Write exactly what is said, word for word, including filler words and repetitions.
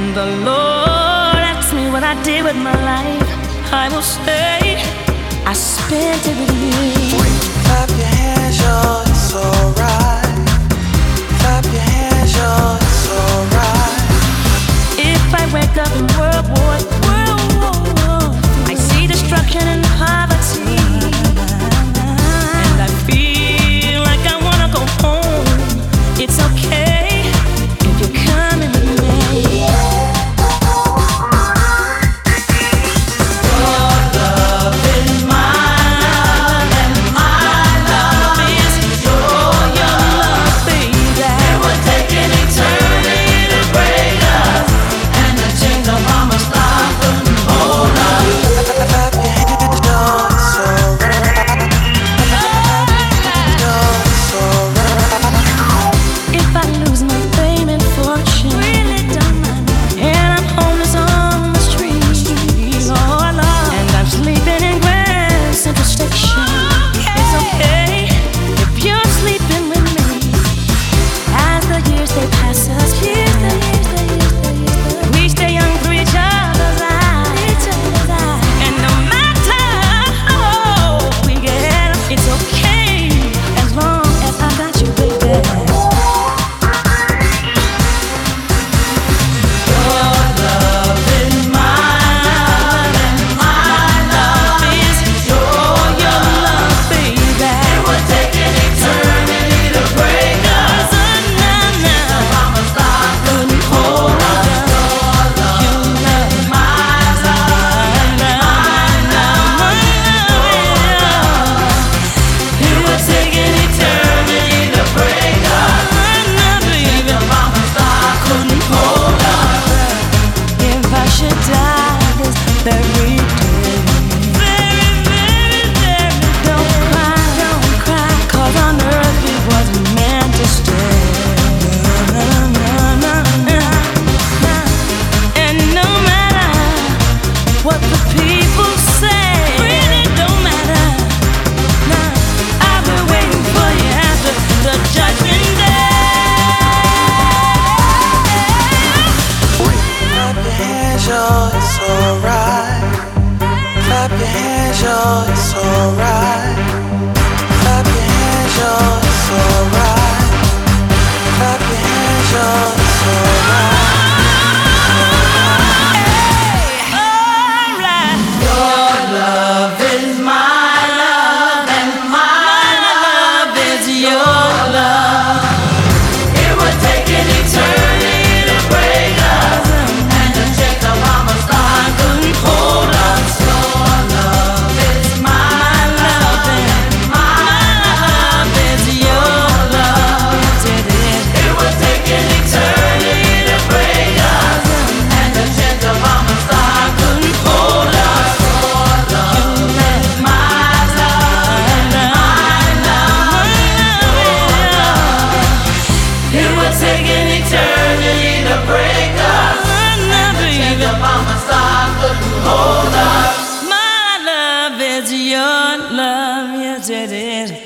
When the Lord asks me what I did with my life, I will say I spent it with you. Clap your hands, yo, it's alright. Clap your hands, yo, it's alright. If I wake up in World War, World War, I see destruction and poverty, and I feel like I wanna go home. It's okay if you're coming with me. It's alright. Clap your hands, yo, it's alright. Clap your hands, yo, it's alright. Clap your hands, yo, it's alright. Your love is my love, and my love is your love. It would take an eternity to break us, and to check the mama star couldn't hold us. Your love is my love, and my love is your love. Yes, it is. It would take an eternity to break us, and to check the mama star couldn't hold us. Take an eternity to break us, and the change of mama star couldn't hold us. My love is your love, yes it is.